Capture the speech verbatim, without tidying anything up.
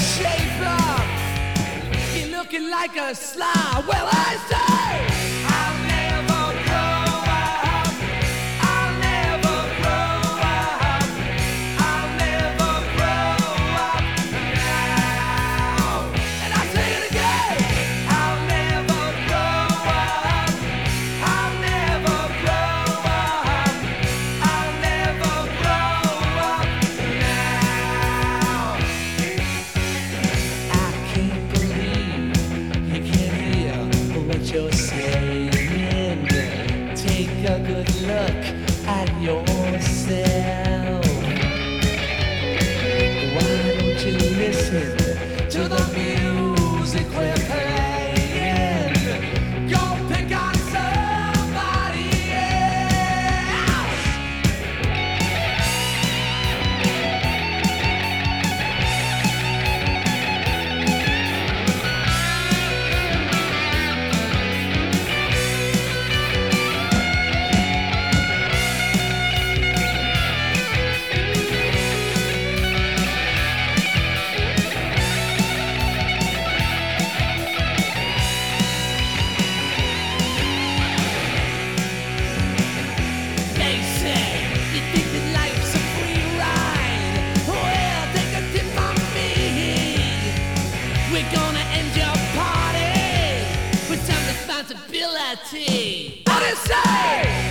shape up. You're looking like a slob. Well, I say I'll never grow up. I'll never grow up. I'll never grow up now. And I say it again. I'll never grow up. I'll never grow up. I'll never grow up now. I can't believe you can't hear what you're saying. Take a good look at yourself. Why don't you listen to the music we're playing? Go pick on somebody else. They say you think that life's a free ride. Well, take a tip from me. We're gonna end your party with some responsibility. What do you say?